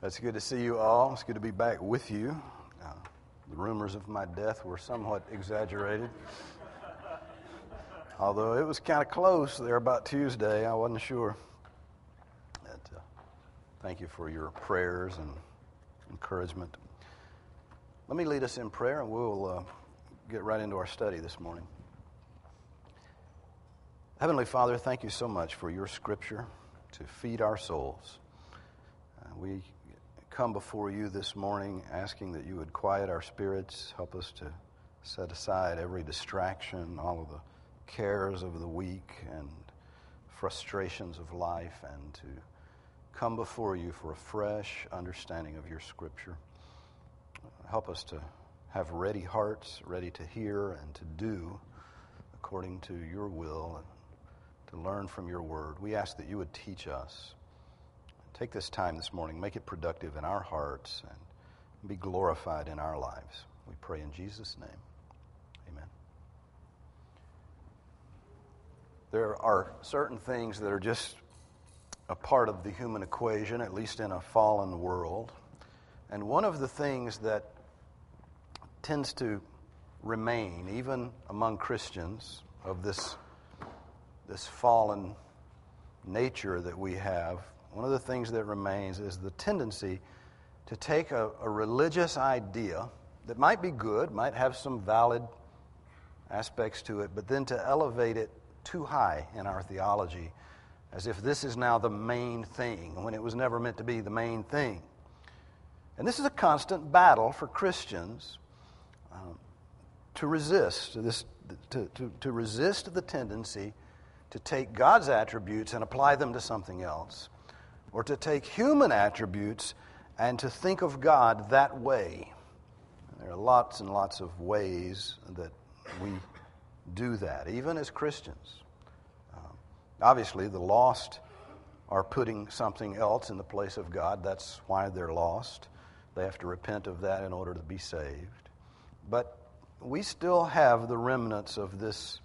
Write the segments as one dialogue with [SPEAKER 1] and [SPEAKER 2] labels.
[SPEAKER 1] It's good to see you all. It's good to be back with you. The rumors of my death were somewhat exaggerated. Although it was kind of close there about Tuesday, I wasn't sure. Thank you for your prayers and encouragement. Let me lead us in prayer and we'll get right into our study this morning. Heavenly Father, thank you so much for your scripture to feed our souls. We come before you this morning asking that you would quiet our spirits, help us to set aside every distraction, all of the cares of the week and frustrations of life, and to come before you for a fresh understanding of your scripture. Help us to have ready hearts, ready to hear and to do according to your will, and to learn from your word. We ask that you would teach us. Take this time this morning, make it productive in our hearts, and be glorified in our lives. We pray in Jesus' name. Amen. There are certain things that are just a part of the human equation, at least in a fallen world. And one of the things that tends to remain, even among Christians, of this fallen nature that we have, one of the things that remains is the tendency to take a religious idea that might be good, might have some valid aspects to it, but then to elevate it too high in our theology, as if this is now the main thing, when it was never meant to be the main thing. And this is a constant battle for Christians to resist this, to resist the tendency to take God's attributes and apply them to something else, or to take human attributes and to think of God that way. There are lots and lots of ways that we do that, even as Christians. Obviously, the lost are putting something else in the place of God. That's why they're lost. They have to repent of that in order to be saved. But we still have the remnants of this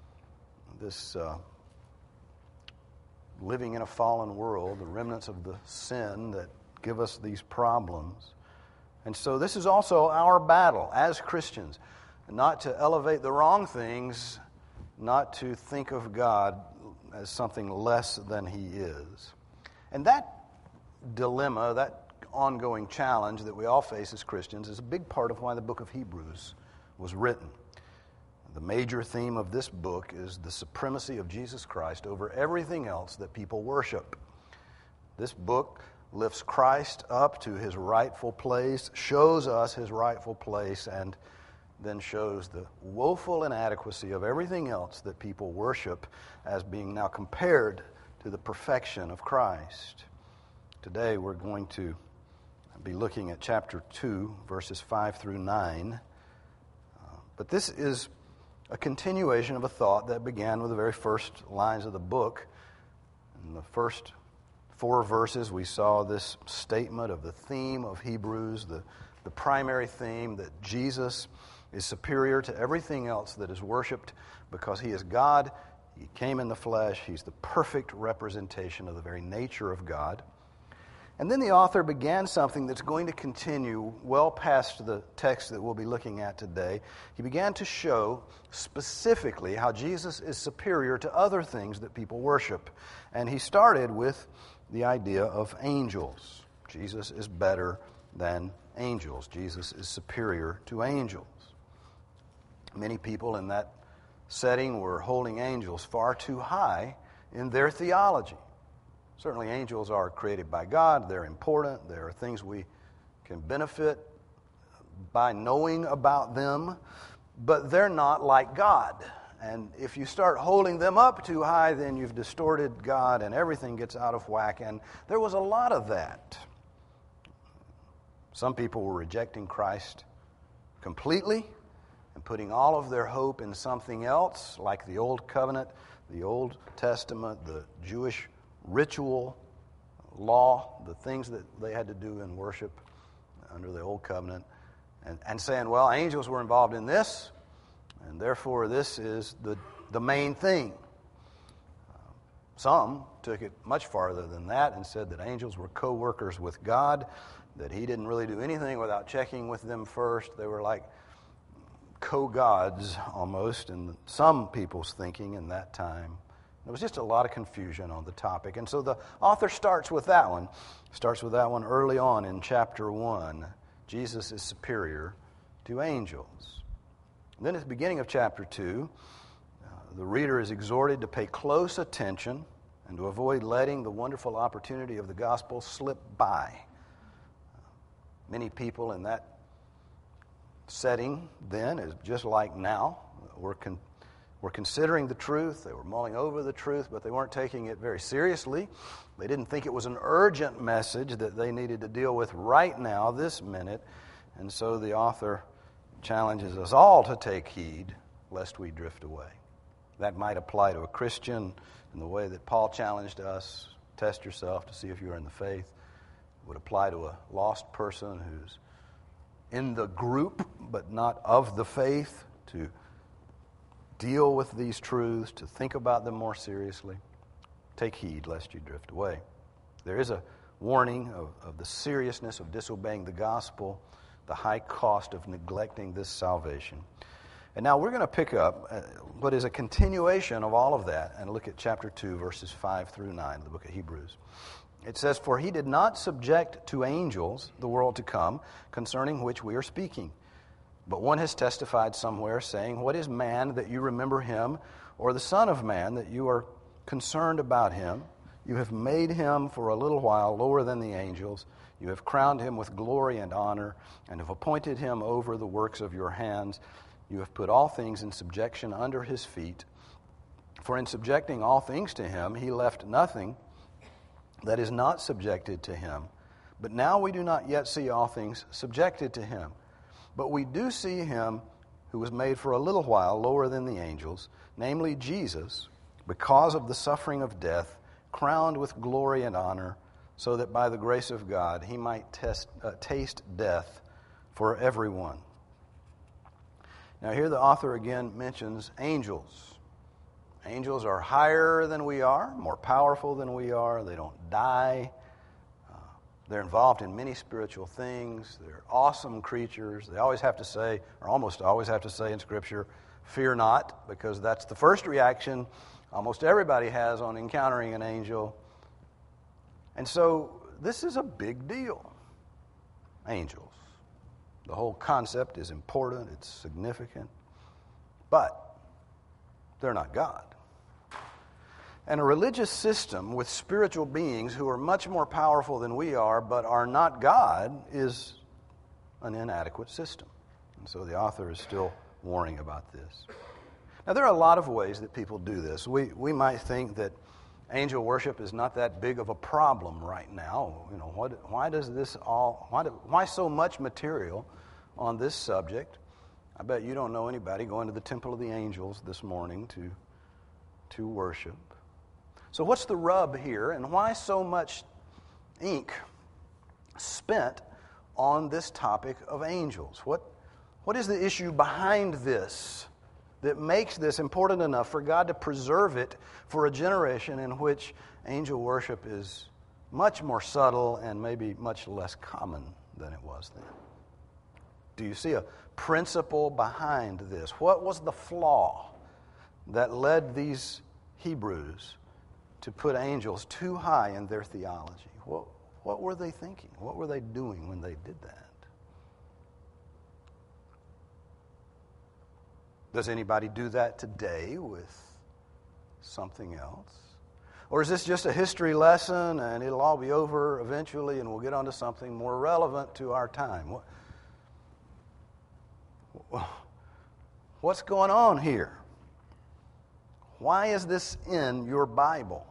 [SPEAKER 1] living in a fallen world, the remnants of the sin that give us these problems. And so this is also our battle as Christians, not to elevate the wrong things, not to think of God as something less than He is. And that dilemma, that ongoing challenge that we all face as Christians, is a big part of why the book of Hebrews was written. The major theme of this book is the supremacy of Jesus Christ over everything else that people worship. This book lifts Christ up to His rightful place, shows us His rightful place, and then shows the woeful inadequacy of everything else that people worship as being now compared to the perfection of Christ. Today we're going to be looking at chapter 2, verses 5 through 9. But this is a continuation of a thought that began with the very first lines of the book. In the first 4 verses, we saw this statement of the theme of Hebrews, the primary theme that Jesus is superior to everything else that is worshipped because He is God. He came in the flesh. He's the perfect representation of the very nature of God. And then the author began something that's going to continue well past the text that we'll be looking at today. He began to show specifically how Jesus is superior to other things that people worship. And he started with the idea of angels. Jesus is better than angels. Jesus is superior to angels. Many people in that setting were holding angels far too high in their theology. Certainly angels are created by God. They're important. There are things we can benefit by knowing about them, but they're not like God. And if you start holding them up too high, then you've distorted God and everything gets out of whack. And there was a lot of that. Some people were rejecting Christ completely and putting all of their hope in something else, like the Old Covenant, the Old Testament, the Jewish ritual law, the things that they had to do in worship under the Old Covenant, and saying, well, angels were involved in this, and therefore this is the main thing. Some took it much farther than that and said that angels were co-workers with God, that he didn't really do anything without checking with them first. They were like co-gods almost in some people's thinking in that time. There was just a lot of confusion on the topic. And so the author starts with that one. Starts with that one early on in chapter 1. Jesus is superior to angels. And then at the beginning of chapter 2, the reader is exhorted to pay close attention and to avoid letting the wonderful opportunity of the gospel slip by. Many people in that setting then, is just like now, were considering the truth. They were mulling over the truth, but they weren't taking it very seriously. They didn't think it was an urgent message that they needed to deal with right now, this minute. And so the author challenges us all to take heed lest we drift away. That might apply to a Christian in the way that Paul challenged us. Test yourself to see if you're in the faith. It would apply to a lost person who's in the group but not of the faith, to deal with these truths, to think about them more seriously. Take heed lest you drift away. There is a warning of the seriousness of disobeying the gospel, the high cost of neglecting this salvation. And now we're going to pick up what is a continuation of all of that and look at chapter 2, verses 5 through 9 of the book of Hebrews. It says, "For he did not subject to angels the world to come, concerning which we are speaking. But one has testified somewhere, saying, What is man that you remember him, or the Son of Man that you are concerned about him? You have made him for a little while lower than the angels. You have crowned him with glory and honor, and have appointed him over the works of your hands. You have put all things in subjection under his feet. For in subjecting all things to him, he left nothing that is not subjected to him. But now we do not yet see all things subjected to him. But we do see him who was made for a little while lower than the angels, namely Jesus, because of the suffering of death, crowned with glory and honor, so that by the grace of God he might taste death for everyone." Now here the author again mentions angels. Angels are higher than we are, more powerful than we are. They don't die. They're involved in many spiritual things. They're awesome creatures. They always have to say, or almost always have to say in Scripture, "Fear not," because that's the first reaction almost everybody has on encountering an angel. And so this is a big deal. Angels. The whole concept is important. It's significant. But they're not God. And a religious system with spiritual beings who are much more powerful than we are but are not God is an inadequate system. And so the author is still warning about this. Now there are a lot of ways that people do this. We might think that angel worship is not that big of a problem right now. You know, why so much material on this subject? I bet you don't know anybody going to the Temple of the Angels this morning to worship. So what's the rub here, and why so much ink spent on this topic of angels? What is the issue behind this that makes this important enough for God to preserve it for a generation in which angel worship is much more subtle and maybe much less common than it was then? Do you see a principle behind this? What was the flaw that led these Hebrews to put angels too high in their theology? What were they thinking? What were they doing when they did that? Does anybody do that today with something else? Or is this just a history lesson and it'll all be over eventually and we'll get on to something more relevant to our time? What's going on here? Why is this in your Bible?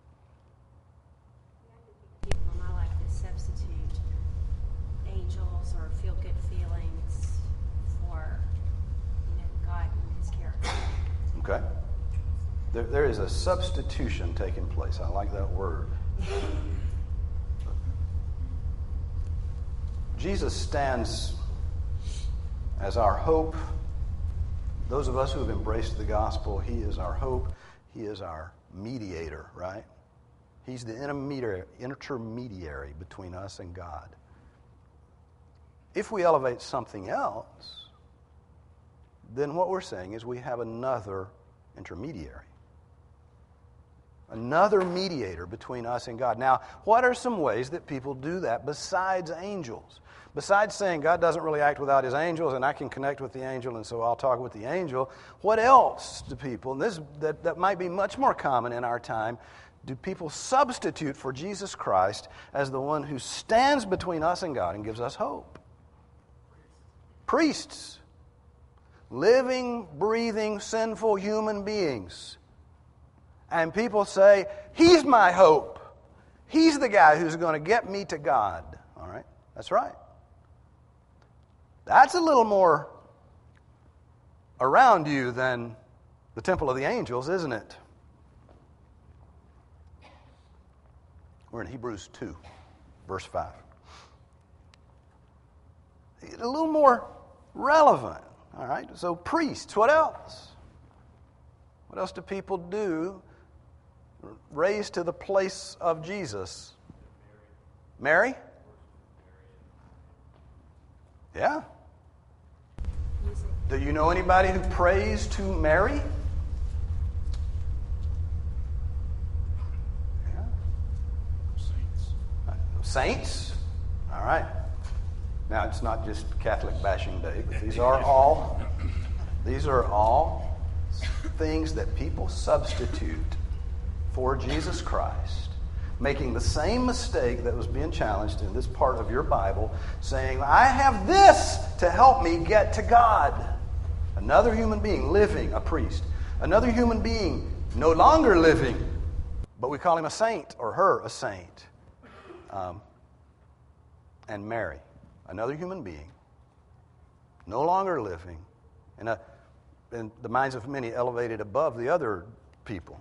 [SPEAKER 2] People in my life that substitute angels or feel-good feelings for, God and His character.
[SPEAKER 1] Okay. There is a substitution taking place. I like that word. Jesus stands as our hope. Those of us who have embraced the gospel, He is our hope. He is our mediator, right? He's the intermediary between us and God. If we elevate something else, then what we're saying is we have another intermediary. Another mediator between us and God. Now, what are some ways that people do that besides angels? Besides saying God doesn't really act without his angels and I can connect with the angel and so I'll talk with the angel, what else do people, and this that might be much more common in our time, do people substitute for Jesus Christ as the one who stands between us and God and gives us hope? Priests. Living, breathing, sinful human beings. And people say, he's my hope. He's the guy who's going to get me to God. All right? That's right. That's a little more around you than the temple of the angels, isn't it? We're in Hebrews 2, verse 5. A little more relevant. All right? So priests, what else? What else do people do raised to the place of Jesus? Mary? Yeah. Do you know anybody who prays to Mary? Yeah. Saints? All right. Now, it's not just Catholic bashing day, but these are all things that people substitute for Jesus Christ, making the same mistake that was being challenged in this part of your Bible, saying, I have this to help me get to God. Another human being living, a priest. Another human being no longer living, but we call him a saint or her a saint. And Mary, another human being, no longer living, and in the minds of many elevated above the other people.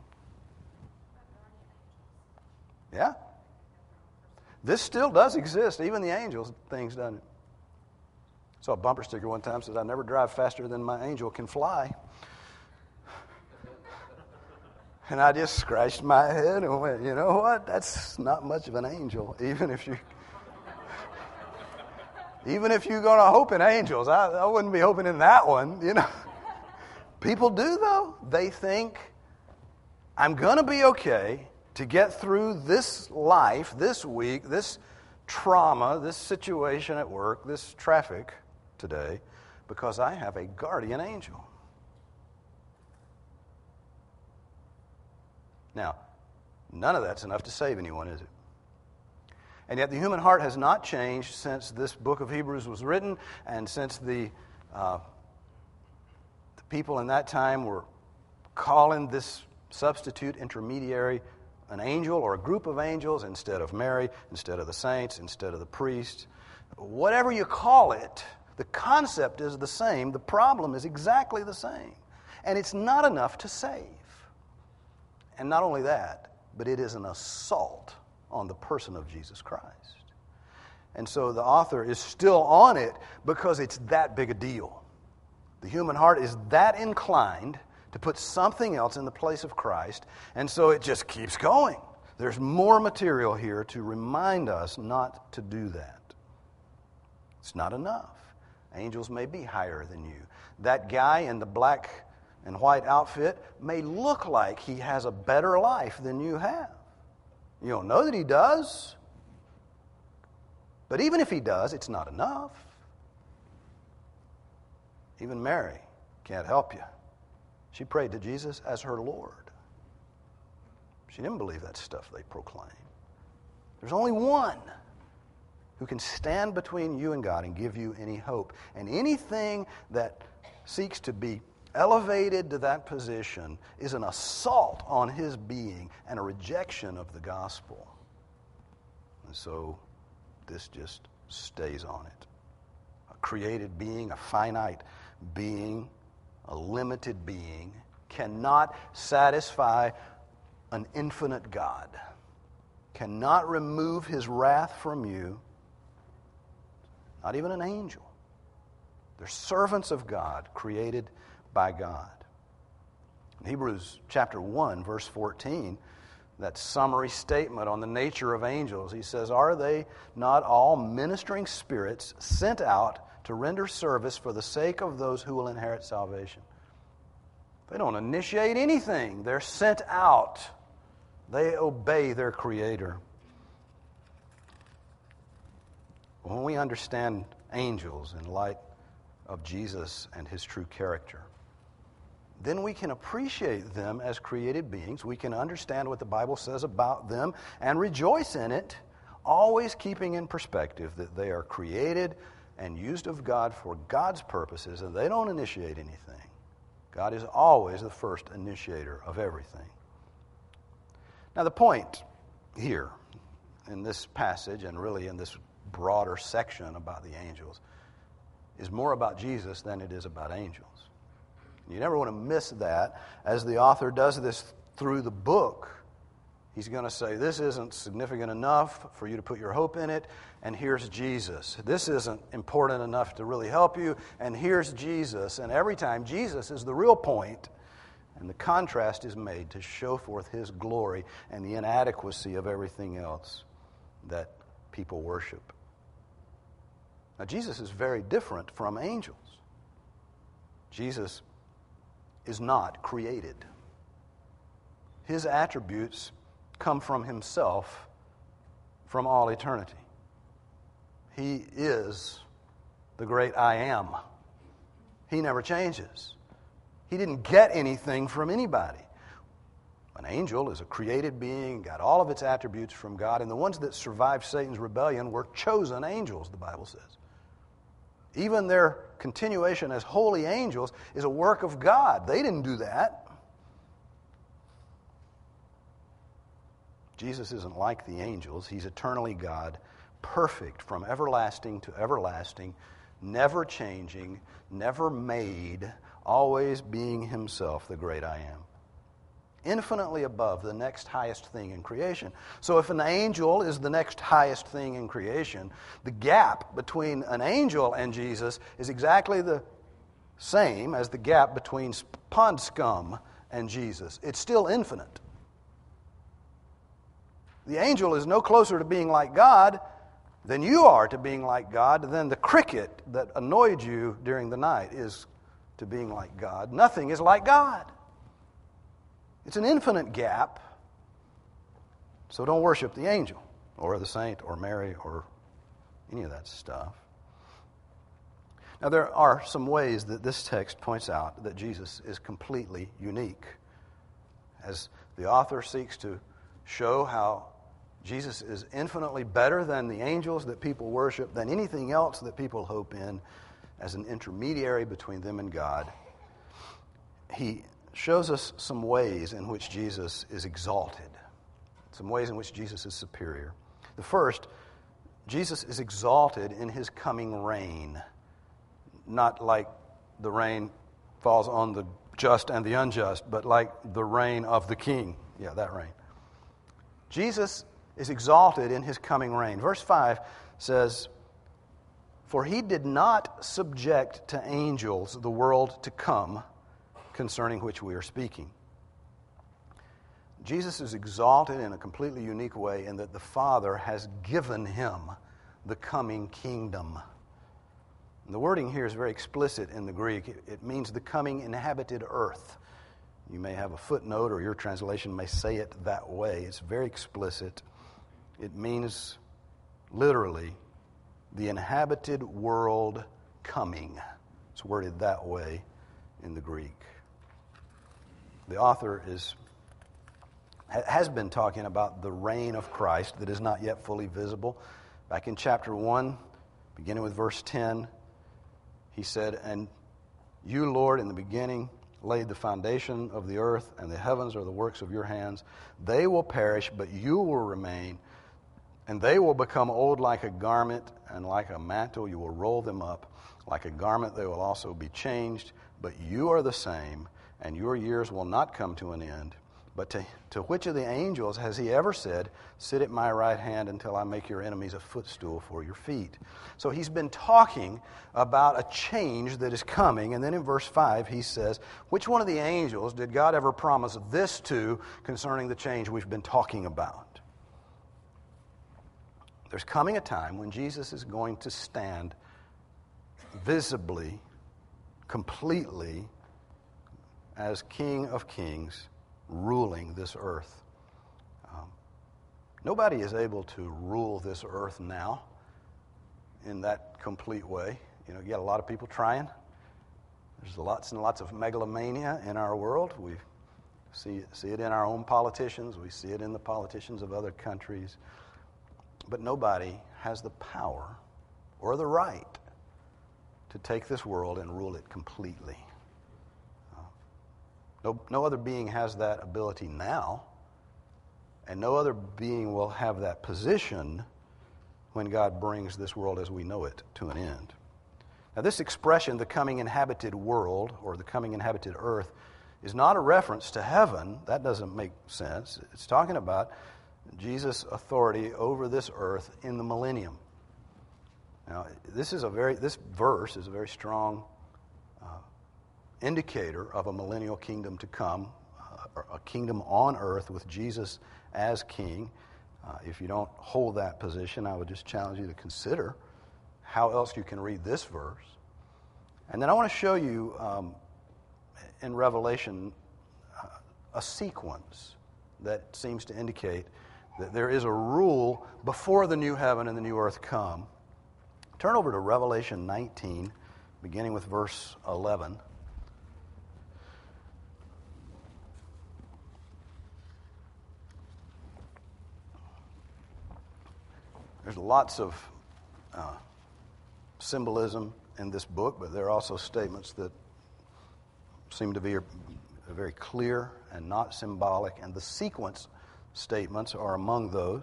[SPEAKER 1] Yeah. This still does exist. Even the angels things, doesn't it? Saw a bumper sticker one time that says, I never drive faster than my angel can fly. And I just scratched my head and went, you know what? That's not much of an angel. Even if you're going to hope in angels, I wouldn't be hoping in that one, you know. People do, though. They think, I'm going to be okay to get through this life, this week, this trauma, this situation at work, this traffic today, because I have a guardian angel. Now, none of that's enough to save anyone, is it? And yet the human heart has not changed since this book of Hebrews was written and since the people in that time were calling this substitute intermediary an angel or a group of angels instead of Mary, instead of the saints, instead of the priests. Whatever you call it, the concept is the same. The problem is exactly the same. And it's not enough to save. And not only that, but it is an assault on the person of Jesus Christ. And so the author is still on it because it's that big a deal. The human heart is that inclined to put something else in the place of Christ, and so it just keeps going. There's more material here to remind us not to do that. It's not enough. Angels may be higher than you. That guy in the black and white outfit may look like he has a better life than you have. You don't know that he does. But even if he does, it's not enough. Even Mary can't help you. She prayed to Jesus as her Lord. She didn't believe that stuff they proclaimed. There's only one who can stand between you and God and give you any hope. And anything that seeks to be elevated to that position is an assault on his being and a rejection of the gospel. And so this just stays on it. A created being, a finite being, a limited being, cannot satisfy an infinite God, cannot remove his wrath from you, not even an angel. They're servants of God, created by God. In Hebrews chapter 1, verse 14, that summary statement on the nature of angels, he says, "Are they not all ministering spirits sent out to render service for the sake of those who will inherit salvation?" They don't initiate anything. They're sent out. They obey their Creator. When we understand angels in light of Jesus and His true character, then we can appreciate them as created beings. We can understand what the Bible says about them and rejoice in it, always keeping in perspective that they are created and used of God for God's purposes, and they don't initiate anything. God is always the first initiator of everything. Now, the point here in this passage, and really in this broader section about the angels, is more about Jesus than it is about angels. You never want to miss that. As the author does this through the book, he's going to say, this isn't significant enough for you to put your hope in it, and here's Jesus. This isn't important enough to really help you, and here's Jesus. And every time, Jesus is the real point, and the contrast is made to show forth His glory and the inadequacy of everything else that people worship. Now, Jesus is very different from angels. Jesus is not created. His attributes come from Himself from all eternity. He is the great I Am. He never changes. He didn't get anything from anybody. An angel is a created being, got all of its attributes from God, and the ones that survived Satan's rebellion were chosen angels, the Bible says. Even their continuation as holy angels is a work of God. They didn't do that. Jesus isn't like the angels. He's eternally God, perfect from everlasting to everlasting, never changing, never made, always being Himself, the great I Am. Infinitely above the next highest thing in creation. So if an angel is the next highest thing in creation, the gap between an angel and Jesus is exactly the same as the gap between pond scum and Jesus. It's still infinite. The angel is no closer to being like God than you are to being like God, than the cricket that annoyed you during the night is to being like God. Nothing is like God. It's an infinite gap. So don't worship the angel or the saint or Mary or any of that stuff. Now, there are some ways that this text points out that Jesus is completely unique. As the author seeks to show how Jesus is infinitely better than the angels that people worship, than anything else that people hope in, as an intermediary between them and God, he shows us some ways in which Jesus is exalted, some ways in which Jesus is superior. The first, Jesus is exalted in His coming reign, not like the rain falls on the just and the unjust, but like the reign of the King. Yeah, that reign. Jesus is exalted in His coming reign. Verse 5 says, "For He did not subject to angels the world to come, concerning which we are speaking." Jesus is exalted in a completely unique way in that the Father has given Him the coming kingdom. And the wording here is very explicit in the Greek. It means the coming inhabited earth. You may have a footnote, or your translation may say it that way. It's very explicit. It means literally the inhabited world coming. It's worded that way in the Greek. The author has been talking about the reign of Christ that is not yet fully visible. Back in chapter 1, beginning with verse 10, he said, "And you, Lord, in the beginning laid the foundation of the earth, and the heavens are the works of your hands. They will perish, but you will remain, and they will become old like a garment, and like a mantle you will roll them up. Like a garment they will also be changed, but you are the same, and your years will not come to an end. But to which of the angels has he ever said, sit at my right hand until I make your enemies a footstool for your feet? So he's been talking about a change that is coming. And then in verse 5 he says, which one of the angels did God ever promise this to concerning the change we've been talking about? There's coming a time when Jesus is going to stand visibly, completely, as King of Kings, ruling this earth. Nobody is able to rule this earth now in that complete way. You get a lot of people trying. There's lots and lots of megalomania in our world. We see it in our own politicians. We see it in the politicians of other countries. But nobody has the power or the right to take this world and rule it completely. No other being has that ability now, and no other being will have that position when God brings this world as we know it to an end. Now, this expression, the coming inhabited world or the coming inhabited earth, is not a reference to heaven. That doesn't make sense. It's talking about Jesus' authority over this earth in the millennium. Now, this verse is a very strong indicator of a millennial kingdom to come, a kingdom on earth with Jesus as king. If you don't hold that position, I would just challenge you to consider how else you can read this verse. And then I want to show you in Revelation a sequence that seems to indicate that there is a rule before the new heaven and the new earth come. Turn over to Revelation 19, beginning with verse 11. There's lots of symbolism in this book, but there are also statements that seem to be very clear and not symbolic, and the sequence statements are among those.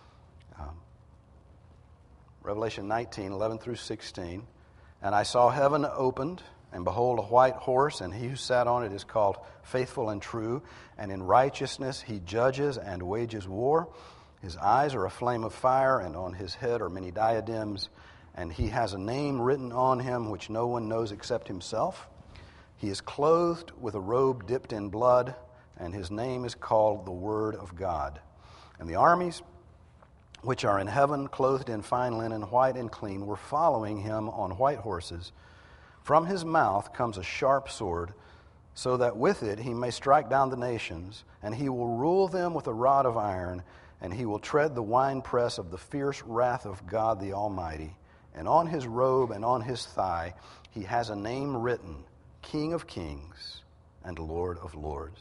[SPEAKER 1] Revelation 19, 11 through 16. And I saw heaven opened, and behold, a white horse, and he who sat on it is called Faithful and True, and in righteousness he judges and wages war. His eyes are a flame of fire, and on his head are many diadems, and he has a name written on him which no one knows except himself. He is clothed with a robe dipped in blood, and his name is called the Word of God. And the armies which are in heaven, clothed in fine linen, white and clean, were following him on white horses. From his mouth comes a sharp sword, so that with it he may strike down the nations, and he will rule them with a rod of iron, and he will tread the winepress of the fierce wrath of God the Almighty. And on his robe and on his thigh he has a name written, King of Kings and Lord of Lords.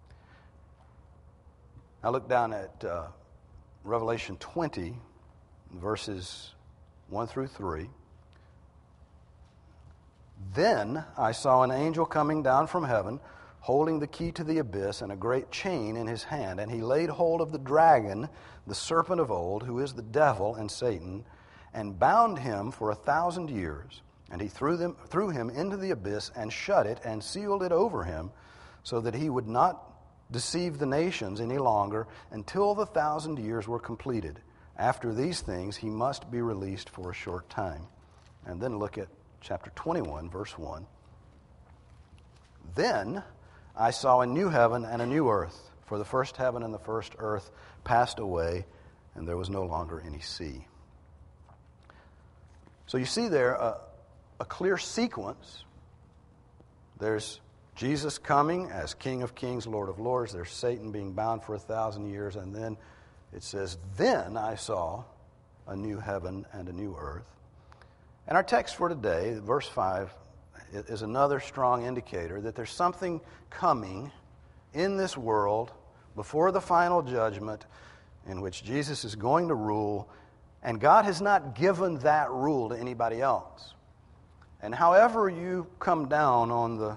[SPEAKER 1] Now look down at Revelation 20, verses 1 through 3. Then I saw an angel coming down from heaven, holding the key to the abyss and a great chain in his hand. And he laid hold of the dragon, the serpent of old, who is the devil and Satan, and bound him for 1,000 years. And he threw him into the abyss and shut it and sealed it over him, so that he would not deceive the nations any longer until the 1,000 years were completed. After these things, he must be released for a short time. And then look at chapter 21, verse 1. Then I saw a new heaven and a new earth, for the first heaven and the first earth passed away, and there was no longer any sea. So you see there a clear sequence. There's Jesus coming as King of Kings, Lord of Lords. There's Satan being bound for 1,000 years. And then it says, then I saw a new heaven and a new earth. And our text for today, verse 5, is another strong indicator that there's something coming in this world before the final judgment in which Jesus is going to rule. And God has not given that rule to anybody else. And however you come down on the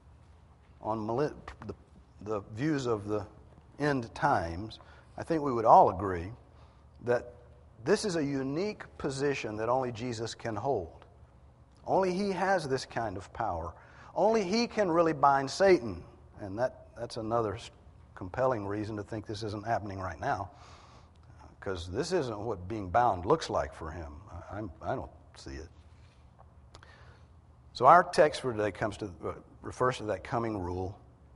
[SPEAKER 1] views of the end times, I think we would all agree that this is a unique position that only Jesus can hold. Only he has this kind of power. Only he can really bind Satan. And that's another compelling reason to think this isn't happening right now, because this isn't what being bound looks like for him. I don't see it. So our text for today refers to that coming rule.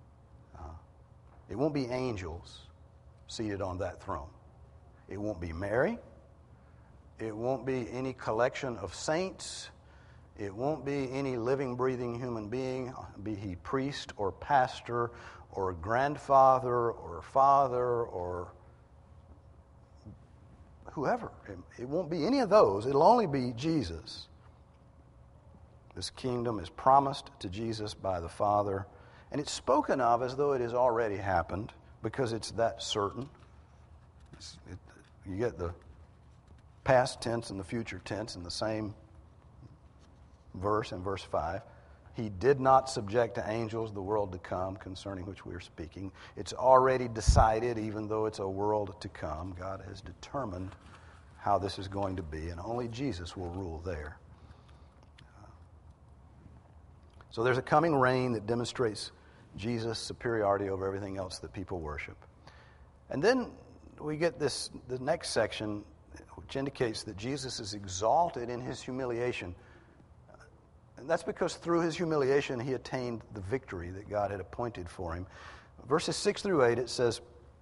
[SPEAKER 1] It won't be angels seated on that throne. It won't be Mary. It won't be any collection of saints. It won't be any living, breathing human being, be he priest or pastor or grandfather or father or whoever. It won't be any of those. It'll only be Jesus. This kingdom is promised to Jesus by the Father, and it's spoken of as though it has already happened because it's that certain. You get the past tense and the future tense in the same verse in verse 5. He did not subject to angels the world to come concerning which we are speaking. It's already decided, even though it's a world to come. God has determined how this is going to be, and only Jesus will rule there. So there's a coming reign that demonstrates Jesus' superiority over everything else that people worship. And then we get the next section, which indicates that Jesus is exalted in his humiliation. And that's because through his humiliation, he attained the victory that God had appointed for him. Verses 6 through 8, it says,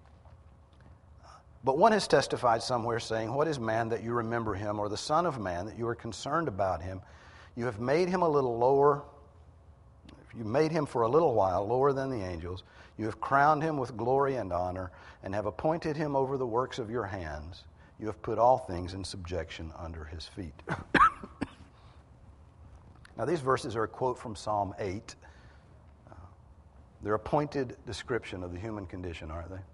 [SPEAKER 1] "But one has testified somewhere, saying, 'What is man that you remember him, or the Son of Man that you are concerned about him? You have made him a little lower. You made him for a little while lower than the angels. You have crowned him with glory and honor, and have appointed him over the works of your hands. You have put all things in subjection under his feet.'" Now, these verses are a quote from Psalm 8. They're a pointed description of the human condition, aren't they?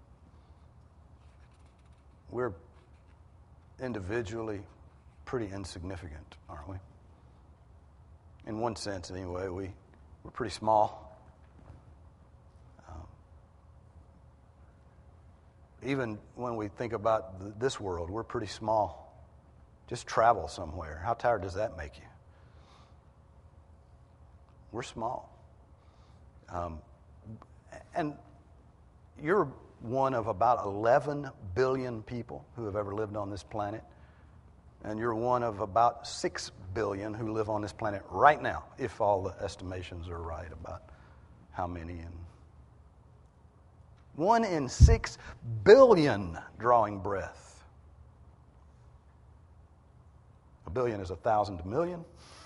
[SPEAKER 1] We're individually pretty insignificant, aren't we? In one sense, anyway, we're pretty small. Even when we think about this world, we're pretty small. Just travel somewhere. How tired does that make you? We're small. And you're one of about 11 billion people who have ever lived on this planet. And you're one of about 6 billion who live on this planet right now, if all the estimations are right about how many. And 1 in 6 billion drawing breath. A billion is 1,000 to million.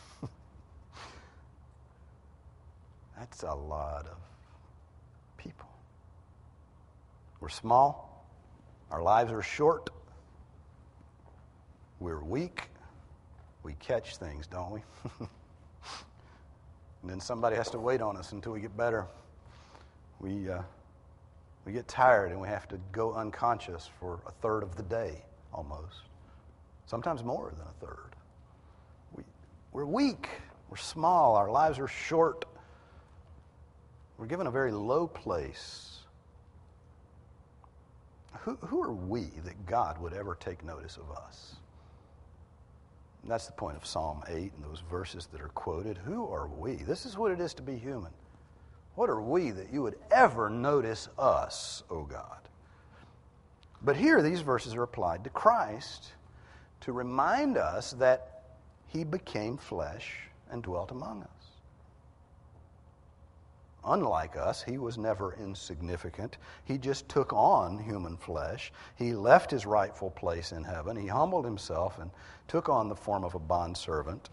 [SPEAKER 1] That's a lot of people. We're small. Our lives are short. We're weak. We catch things, don't we? And then somebody has to wait on us until we get better. We get tired and we have to go unconscious for a third of the day, almost. Sometimes more than a third. We're weak. We're small. Our lives are short. We're given a very low place. Who are we that God would ever take notice of us? And that's the point of Psalm 8 and those verses that are quoted. Who are we? This is what it is to be human. What are we that you would ever notice us, O God? But here these verses are applied to Christ to remind us that he became flesh and dwelt among us. Unlike us, he was never insignificant. He just took on human flesh. He left his rightful place in heaven. He humbled himself and took on the form of a bondservant.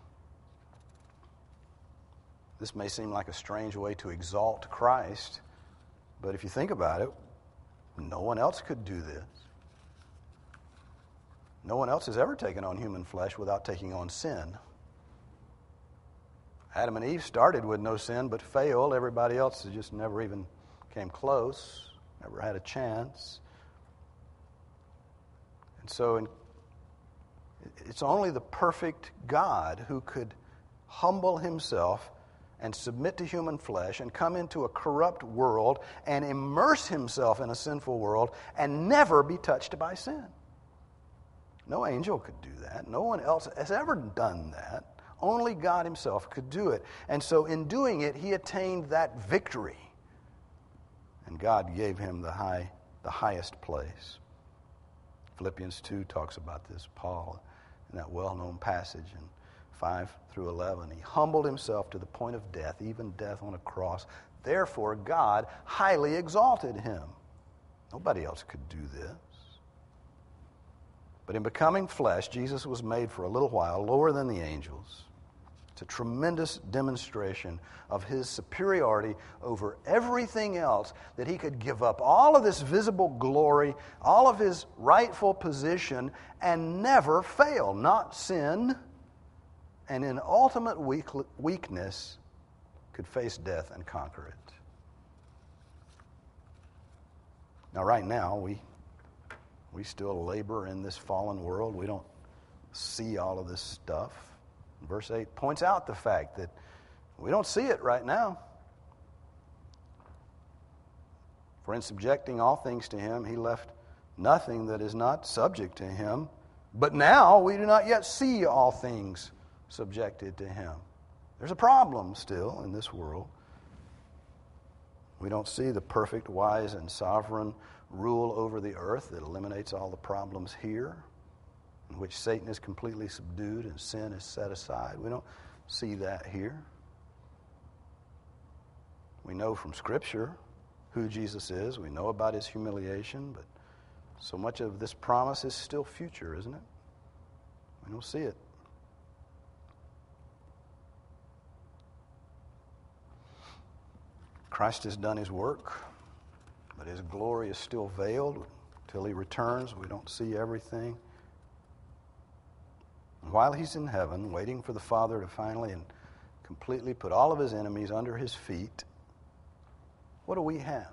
[SPEAKER 1] This may seem like a strange way to exalt Christ, but if you think about it, no one else could do this. No one else has ever taken on human flesh without taking on sin. Adam and Eve started with no sin, but failed. Everybody else just never even came close, never had a chance. And so it's only the perfect God who could humble himself and submit to human flesh and come into a corrupt world and immerse himself in a sinful world and never be touched by sin. No angel could do that. No one else has ever done that. Only God himself could do it. And so in doing it, he attained that victory. And God gave him the highest place. Philippians 2 talks about this. Paul, in that well-known passage in 5 through 11, he humbled himself to the point of death, even death on a cross. Therefore, God highly exalted him. Nobody else could do this. But in becoming flesh, Jesus was made for a little while lower than the angels. It's a tremendous demonstration of his superiority over everything else, that he could give up all of this visible glory, all of his rightful position, and never fail, not sin, and in ultimate weakness could face death and conquer it. Now, right now, we still labor in this fallen world. We don't see all of this stuff. Verse 8 points out the fact that we don't see it right now. For in subjecting all things to him, he left nothing that is not subject to him. But now we do not yet see all things subjected to him. There's a problem still in this world. We don't see the perfect, wise, and sovereign rule over the earth that eliminates all the problems here, in which Satan is completely subdued and sin is set aside. We don't see that here. We know from Scripture who Jesus is. We know about his humiliation, but so much of this promise is still future, isn't it? We don't see it. Christ has done his work, but his glory is still veiled. Till he returns, we don't see everything. And while he's in heaven, waiting for the Father to finally and completely put all of his enemies under his feet, what do we have?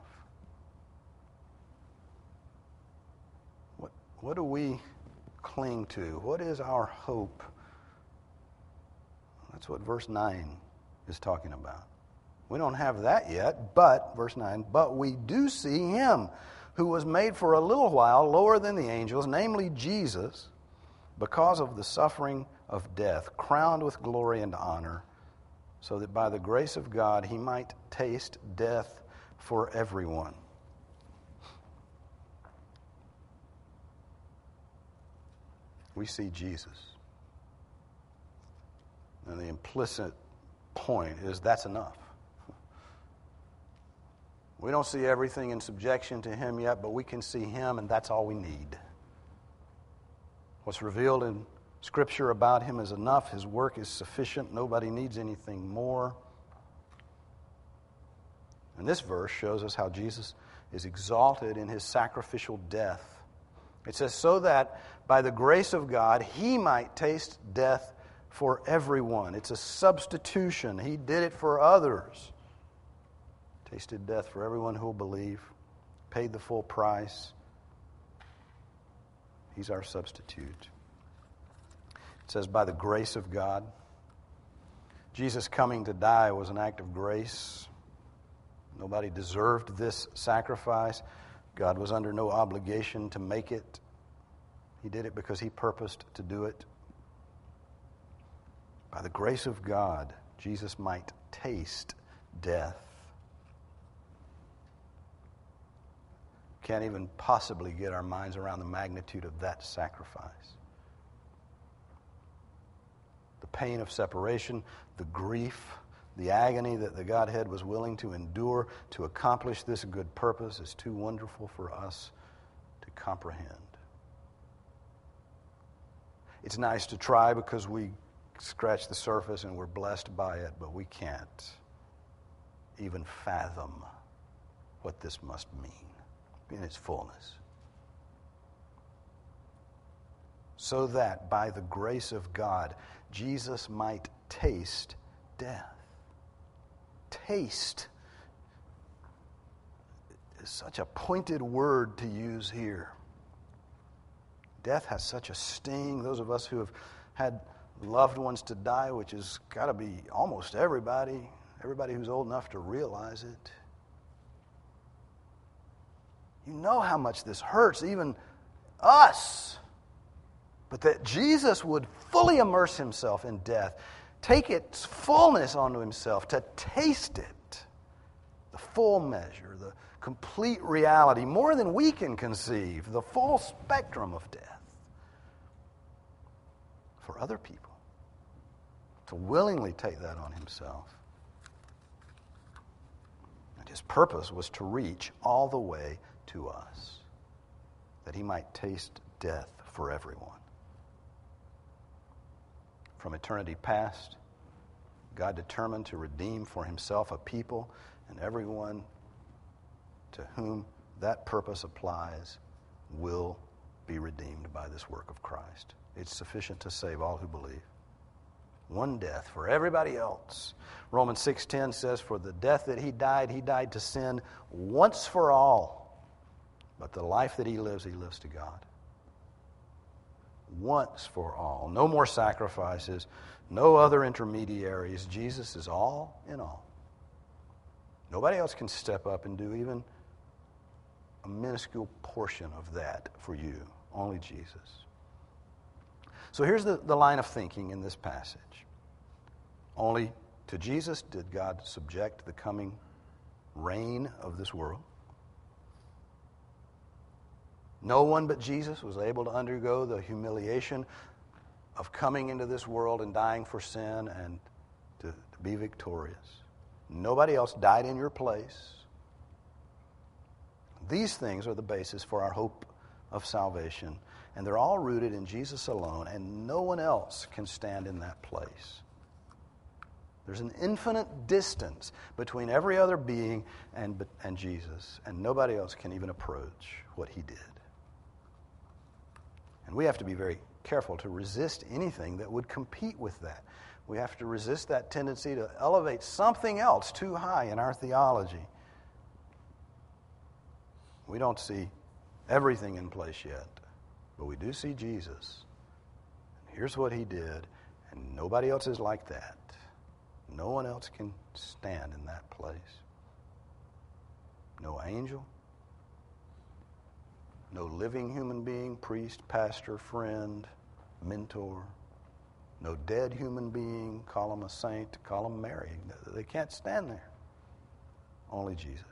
[SPEAKER 1] What do we cling to? What is our hope? That's what verse 9 is talking about. We don't have that yet, but, verse 9, but we do see him who was made for a little while lower than the angels, namely Jesus, because of the suffering of death, crowned with glory and honor, so that by the grace of God he might taste death for everyone. We see Jesus. And the implicit point is that's enough. We don't see everything in subjection to him yet, but we can see him, and that's all we need. What's revealed in Scripture about him is enough. His work is sufficient. Nobody needs anything more. And this verse shows us how Jesus is exalted in his sacrificial death. It says, so that by the grace of God, he might taste death for everyone. It's a substitution. He did it for others. Tasted death for everyone who will believe. Paid the full price. He's our substitute. It says, by the grace of God. Jesus coming to die was an act of grace. Nobody deserved this sacrifice. God was under no obligation to make it. He did it because he purposed to do it. By the grace of God, Jesus might taste death. Can't even possibly get our minds around the magnitude of that sacrifice. The pain of separation, the grief, the agony that the Godhead was willing to endure to accomplish this good purpose is too wonderful for us to comprehend. It's nice to try because we scratch the surface and we're blessed by it, but we can't even fathom what this must mean in its fullness. So that by the grace of God, Jesus might taste death. Taste is such a pointed word to use here. Death has such a sting. Those of us who have had loved ones to die, which has got to be almost everybody who's old enough to realize it. You know how much this hurts, even us. But that Jesus would fully immerse himself in death, take its fullness onto himself, to taste it, the full measure, the complete reality, more than we can conceive, the full spectrum of death for other people, to willingly take that on himself. And his purpose was to reach all the way to us, that he might taste death for everyone. From eternity past, God determined to redeem for himself a people, and everyone to whom that purpose applies will be redeemed by this work of Christ. It's sufficient to save all who believe. One death for everybody else. Romans 6:10 says, for the death that he died to sin once for all. But the life that he lives to God. Once for all. No more sacrifices, no other intermediaries. Jesus is all in all. Nobody else can step up and do even a minuscule portion of that for you. Only Jesus. So here's the line of thinking in this passage. Only to Jesus did God subject the coming reign of this world. No one but Jesus was able to undergo the humiliation of coming into this world and dying for sin and to be victorious. Nobody else died in your place. These things are the basis for our hope of salvation, and they're all rooted in Jesus alone, and no one else can stand in that place. There's an infinite distance between every other being and Jesus, and nobody else can even approach what he did. And we have to be very careful to resist anything that would compete with that. We have to resist that tendency to elevate something else too high in our theology. We don't see everything in place yet, but we do see Jesus. And here's what he did, and nobody else is like that. No one else can stand in that place. No angel, no living human being, priest, pastor, friend, mentor, no dead human being, call him a saint, call him Mary. They can't stand there. Only Jesus.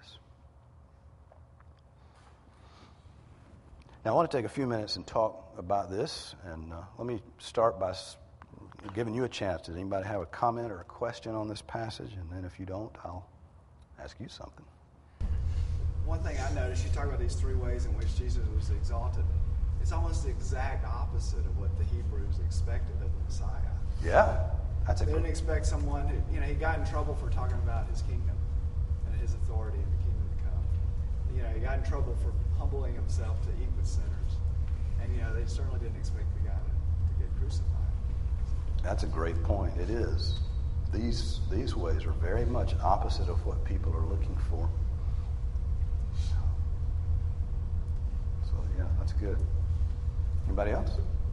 [SPEAKER 1] Now, I want to take a few minutes and talk about this, and let me start by giving you a chance. Does anybody have a comment or a question on this passage? And then if you don't, I'll ask you something.
[SPEAKER 3] One thing I noticed, you talk about these three ways in which Jesus was exalted. It's almost the exact opposite of what the Hebrews expected of the Messiah.
[SPEAKER 1] Yeah, that's a
[SPEAKER 3] They
[SPEAKER 1] good.
[SPEAKER 3] didn't expect someone who, he got in trouble for talking about his kingdom and his authority and the kingdom to come. He got in trouble for humbling himself to eat with sinners. And, they certainly didn't expect the guy to get crucified.
[SPEAKER 1] That's a great point. It is. These ways are very much opposite of what people are looking for. So, yeah, that's good. Anybody else?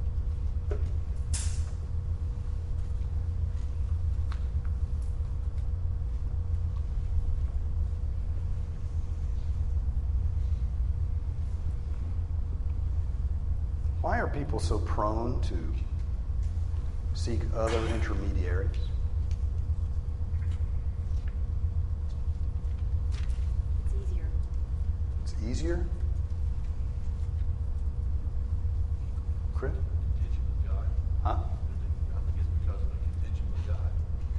[SPEAKER 1] Why are people so prone to seek other intermediaries?
[SPEAKER 2] It's easier.
[SPEAKER 1] It's easier? Chris?
[SPEAKER 4] Contention with God.
[SPEAKER 1] Huh?
[SPEAKER 4] I think it's because of the contention with God.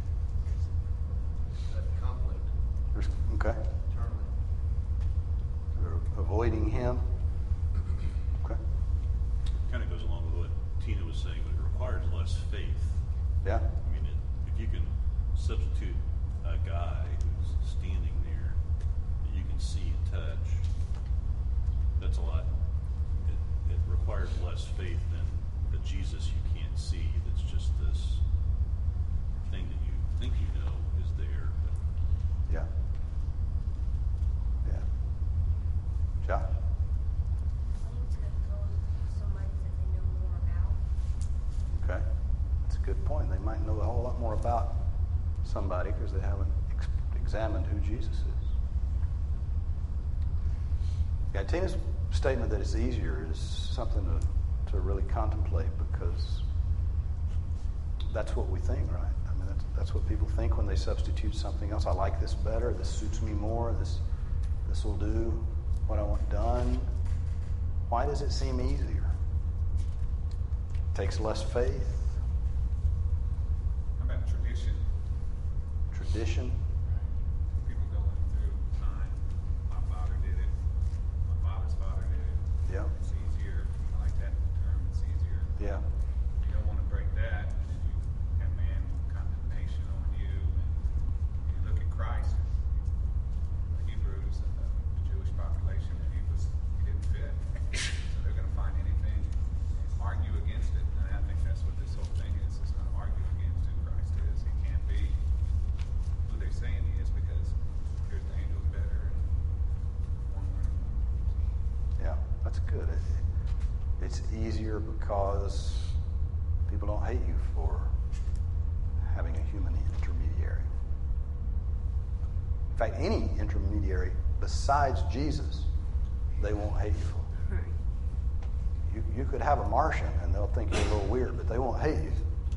[SPEAKER 4] That conflict
[SPEAKER 1] Okay.
[SPEAKER 4] internally.
[SPEAKER 1] They're avoiding him. Okay.
[SPEAKER 5] Kind of goes along with what Tina was saying, but it requires less faith.
[SPEAKER 1] Yeah.
[SPEAKER 5] I mean, if you can substitute a guy who's standing there that you can see and touch, that's a lot. It requires less faith than the Jesus you can't see. That's just this thing that you think you know is there. But
[SPEAKER 1] Yeah. Yeah. Josh?
[SPEAKER 2] Wanting to go with somebody that they know more about.
[SPEAKER 1] Okay. That's a good point. They might know a whole lot more about somebody because they haven't examined who Jesus is. Yeah, Tina's statement that it's easier is something to really contemplate because that's what we think, right? I mean, that's what people think when they substitute something else. I like this better. This suits me more. This This will do what I want done. Why does it seem easier? It takes less faith.
[SPEAKER 6] How about tradition?
[SPEAKER 1] Tradition.
[SPEAKER 6] People going through time. My father did it. My father's father did it.
[SPEAKER 1] Yeah.
[SPEAKER 6] It's easier. I like that term. It's easier.
[SPEAKER 1] Yeah.
[SPEAKER 6] You don't want to break that, and you have man condemnation on you. And you look at Christ, the Hebrews and the Jewish population, and he didn't fit. So they're going to find anything and argue against it. And I think that's what this whole thing is. It's going to argue against who Christ is. He can't be who they're saying he is because here's the angels better and one way.
[SPEAKER 1] Yeah, that's good. It's easier because people don't hate you for having a human intermediary. In fact, any intermediary besides Jesus, they won't hate you for. You could have a Martian and they'll think you're a little weird, but they won't hate you.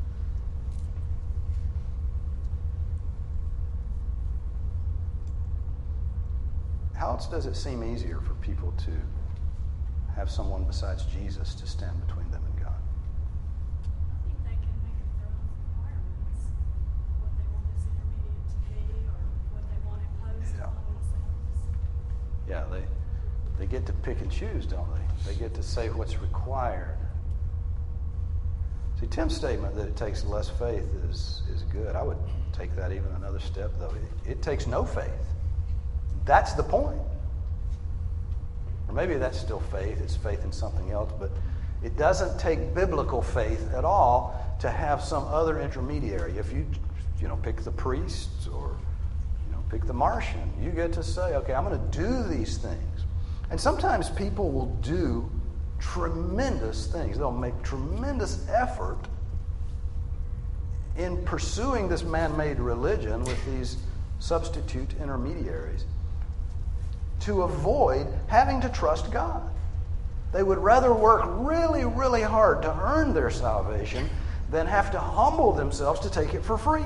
[SPEAKER 1] How else does it seem easier for people to have someone besides Jesus to stand between them and God?
[SPEAKER 7] I think they can make up their own requirements, what they want this intermediate to be, or what they want imposed
[SPEAKER 1] Yeah.
[SPEAKER 7] on themselves.
[SPEAKER 1] Yeah, they get to pick and choose, don't they? They get to say what's required. See, Tim's statement that it takes less faith is good. I would take that even another step, though. It takes no faith. That's the point. Or maybe that's still faith. It's faith in something else. But it doesn't take biblical faith at all to have some other intermediary. If you pick the priest or pick the Martian, you get to say, okay, I'm going to do these things. And sometimes people will do tremendous things. They'll make tremendous effort in pursuing this man-made religion with these substitute intermediaries to avoid having to trust God. They would rather work really, really hard to earn their salvation than have to humble themselves to take it for free.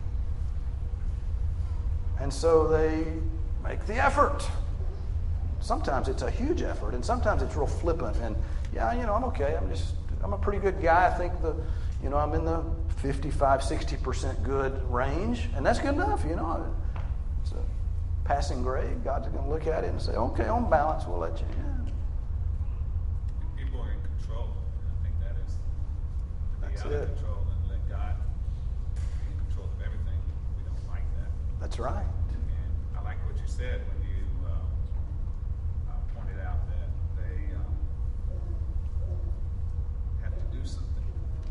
[SPEAKER 1] And so they make the effort. Sometimes it's a huge effort, and sometimes it's real flippant. And I'm okay. I'm a pretty good guy. I think I'm in the 55-60% good range, and that's good enough. It's a passing grade. God's going to look at it and say, okay, on balance, we'll let you in.
[SPEAKER 6] People are in control. I think that is to be
[SPEAKER 1] That's
[SPEAKER 6] out
[SPEAKER 1] it.
[SPEAKER 6] of control and let God be in control of everything. We don't like that.
[SPEAKER 1] That's right.
[SPEAKER 6] And I like what you said when you pointed out that they have to do something.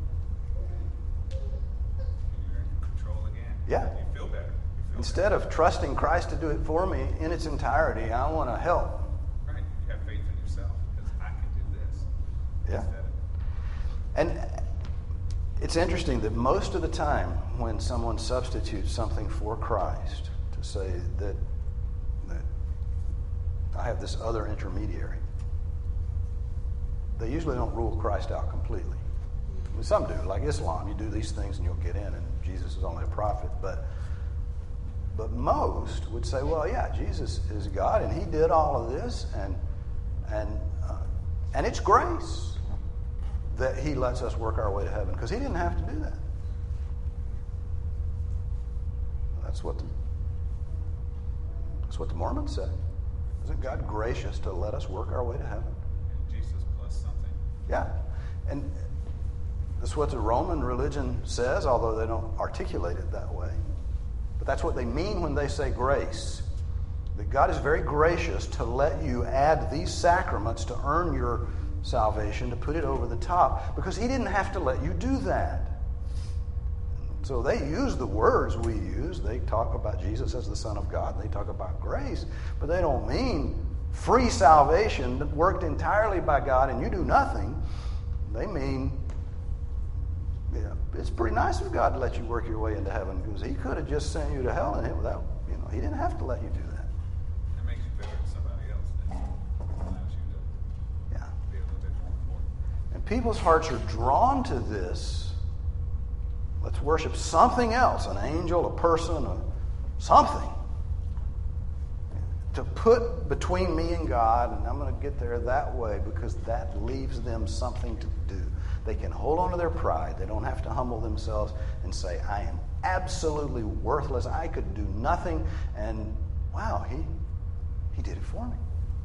[SPEAKER 6] And you're in control again.
[SPEAKER 1] Yeah.
[SPEAKER 6] You feel better.
[SPEAKER 1] Instead of trusting Christ to do it for me in its entirety, I want to help.
[SPEAKER 6] Right. You have faith in yourself because I can do this.
[SPEAKER 1] Yeah.
[SPEAKER 6] Instead of,
[SPEAKER 1] And it's interesting that most of the time when someone substitutes something for Christ to say that I have this other intermediary, they usually don't rule Christ out completely. I mean, some do, like Islam. You do these things and you'll get in, and Jesus is only a prophet. But most would say, well, yeah, Jesus is God, and he did all of this, and it's grace that he lets us work our way to heaven, because he didn't have to do that. That's what the Mormons say. Isn't God gracious to let us work our way to heaven?
[SPEAKER 6] and Jesus plus something.
[SPEAKER 1] Yeah. And that's what the Roman religion says, although they don't articulate it that way. But that's what they mean when they say grace. That God is very gracious to let you add these sacraments to earn your salvation, to put it over the top, because he didn't have to let you do that. So they use the words we use. They talk about Jesus as the Son of God. They talk about grace, but they don't mean free salvation that worked entirely by God and you do nothing. They mean, it's pretty nice of God to let you work your way into heaven, because he could have just sent you to hell and without, he didn't have to let you do that.
[SPEAKER 6] It makes you better than somebody else. That allows you to
[SPEAKER 1] Yeah.
[SPEAKER 6] be a little bit more important.
[SPEAKER 1] And people's hearts are drawn to this. Let's worship something else, an angel, a person, something. to put between me and God, and I'm going to get there that way because that leaves them something to do. They can hold on to their pride. They don't have to humble themselves and say, I am absolutely worthless. I could do nothing. And wow, he did it for me.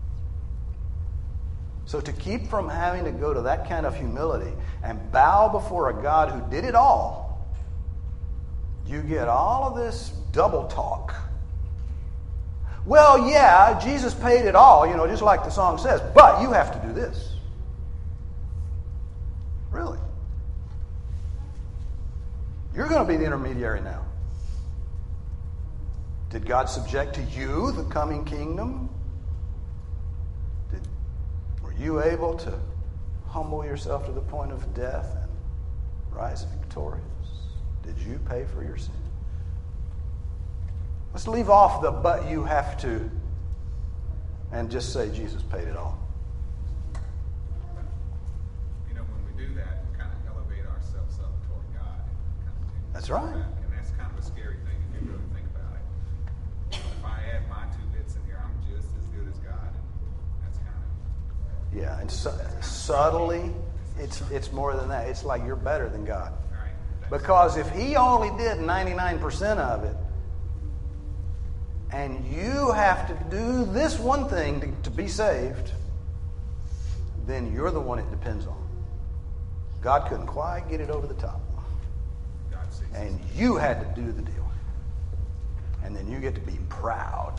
[SPEAKER 1] So to keep from having to go to that kind of humility and bow before a God who did it all, you get all of this double talk. Well, yeah, Jesus paid it all, just like the song says, but you have to do this. Really? You're going to be the intermediary now. Did God subject to you the coming kingdom? Were you able to humble yourself to the point of death and rise victorious? Did you pay for your sin? Let's leave off the but you have to and just say Jesus paid it all.
[SPEAKER 6] When we do that, we kind of elevate ourselves up toward God.
[SPEAKER 1] That's right.
[SPEAKER 6] And that's kind of a scary thing if you really think about it. If I add my 2 bits in here, I'm just as good as God. And that's kind of...
[SPEAKER 1] Yeah, and subtly, it's more than that. It's like you're better than God.
[SPEAKER 6] Right.
[SPEAKER 1] Because if he only did 99% of it, and you have to do this one thing to be saved, then you're the one it depends on. God couldn't quite get it over the top.
[SPEAKER 6] God sees
[SPEAKER 1] And you had to do the deal. And then you get to be proud.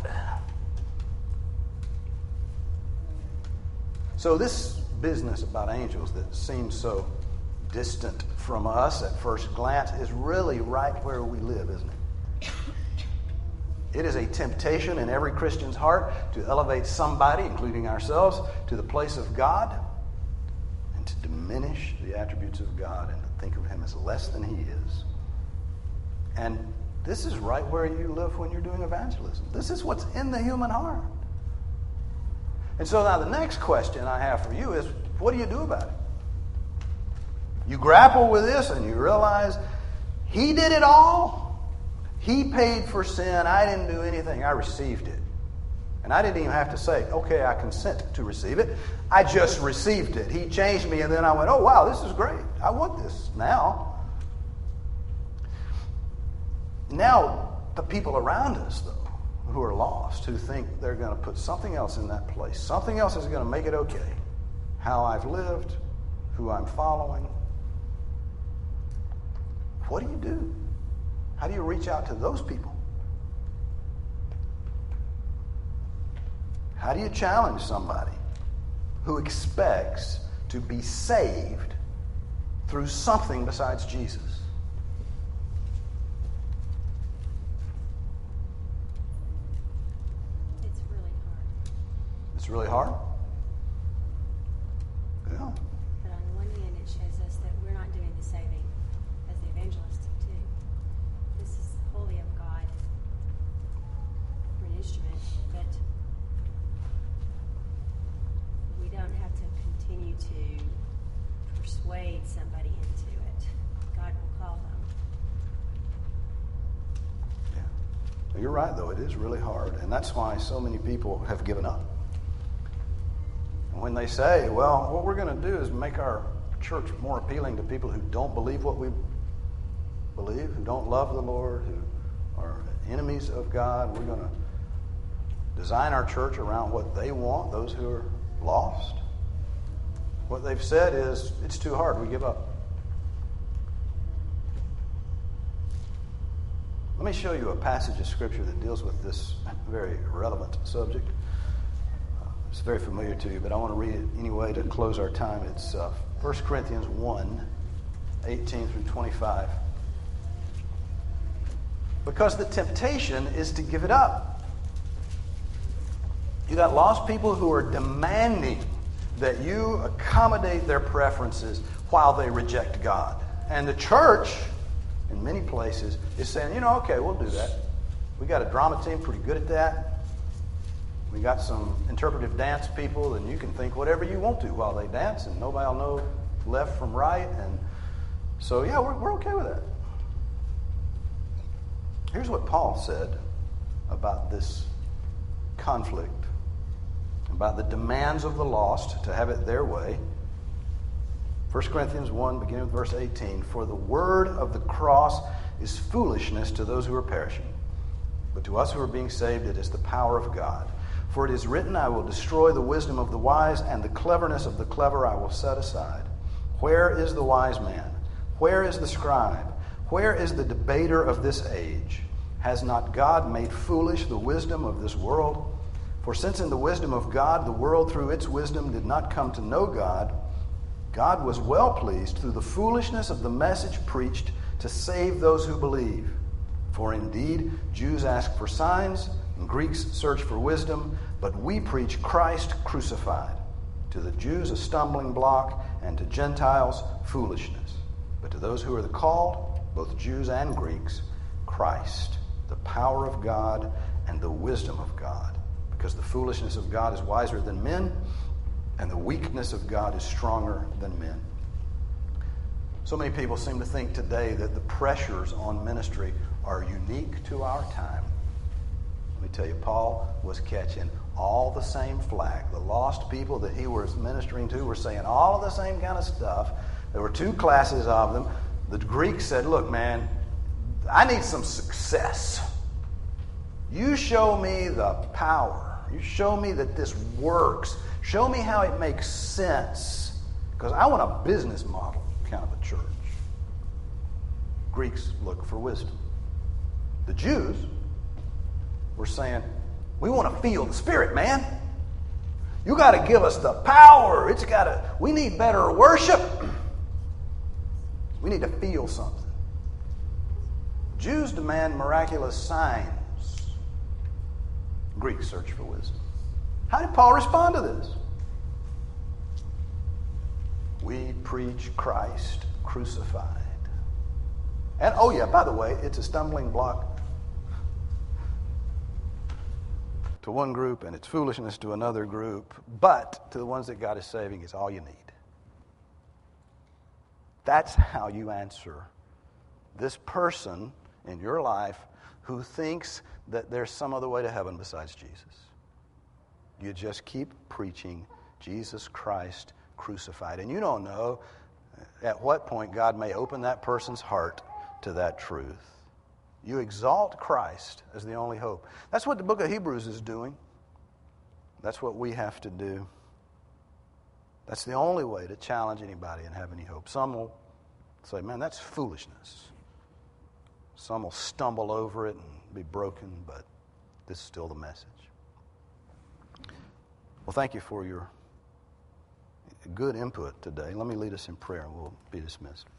[SPEAKER 1] So this business about angels that seems so distant from us at first glance is really right where we live, isn't it? It is a temptation in every Christian's heart to elevate somebody, including ourselves, to the place of God and to diminish the attributes of God and to think of him as less than he is. And this is right where you live when you're doing evangelism. This is what's in the human heart. And so now the next question I have for you is, what do you do about it? You grapple with this and you realize he did it all. He paid for sin. I didn't do anything. I received it. And I didn't even have to say, okay, I consent to receive it. I just received it. He changed me, and then I went, oh, wow, this is great. I want this now. Now, the people around us, though, who are lost, who think they're going to put something else in that place, something else is going to make it okay. How I've lived, who I'm following. What do you do? How do you reach out to those people? How do you challenge somebody who expects to be saved through something besides Jesus?
[SPEAKER 2] It's really hard.
[SPEAKER 1] It's really hard? Yeah.
[SPEAKER 2] But on one hand, it shows us that we're not doing the saving as the evangelists do. This is wholly of God. We're an instrument, but we don't have to continue to persuade somebody into it. God will call them.
[SPEAKER 1] Yeah. You're right, though. It is really hard. And that's why so many people have given up. And when they say, well, what we're going to do is make our church more appealing to people who don't believe what we believe, who don't love the Lord, who are enemies of God. We're going to design our church around what they want, those who are lost. What they've said is, it's too hard, we give up. Let me show you a passage of Scripture that deals with this very relevant subject. It's very familiar to you, but I want to read it anyway to close our time. It's 1 Corinthians 1, 18 through 25. Because the temptation is to give it up. You got lost people who are demanding that you accommodate their preferences while they reject God. And the church, in many places, is saying, okay, we'll do that. We got a drama team pretty good at that. We got some interpretive dance people, and you can think whatever you want to while they dance, and nobody will know left from right. And so, yeah, we're okay with that. Here's what Paul said about this conflict about the demands of the lost to have it their way. 1 Corinthians 1, beginning with verse 18, "For the word of the cross is foolishness to those who are perishing, but to us who are being saved it is the power of God. For it is written, I will destroy the wisdom of the wise, and the cleverness of the clever I will set aside. Where is the wise man? Where is the scribe? Where is the debater of this age? Has not God made foolish the wisdom of this world? For since in the wisdom of God the world through its wisdom did not come to know God, God was well pleased through the foolishness of the message preached to save those who believe. For indeed, Jews ask for signs, and Greeks search for wisdom, but we preach Christ crucified. To the Jews a stumbling block, and to Gentiles foolishness. But to those who are the called, both Jews and Greeks, Christ, the power of God and the wisdom of God. Because the foolishness of God is wiser than men, and the weakness of God is stronger than men." So many people seem to think today that the pressures on ministry are unique to our time. Let me tell you, Paul was catching all the same flack. The lost people that he was ministering to were saying all of the same kind of stuff. There were two classes of them. The Greeks said, "Look, man, I need some success. You show me the power. You show me that this works. Show me how it makes sense, because I want a business model kind of a church." Greeks look for wisdom. The Jews were saying, "We want to feel the Spirit, man. You got to give us the power. We need better worship. We need to feel something." Jews demand miraculous signs. Greeks search for wisdom. How did Paul respond to this? "We preach Christ crucified." And oh yeah, by the way, it's a stumbling block to one group and it's foolishness to another group, but to the ones that God is saving, it's all you need. That's how you answer this person in your life who thinks that there's some other way to heaven besides Jesus. You just keep preaching Jesus Christ crucified. And you don't know at what point God may open that person's heart to that truth. You exalt Christ as the only hope. That's what the book of Hebrews is doing. That's what we have to do. That's the only way to challenge anybody and have any hope. Some will say, "Man, that's foolishness." Some will stumble over it and be broken, but this is still the message. Well, thank you for your good input today. Let me lead us in prayer and we'll be dismissed.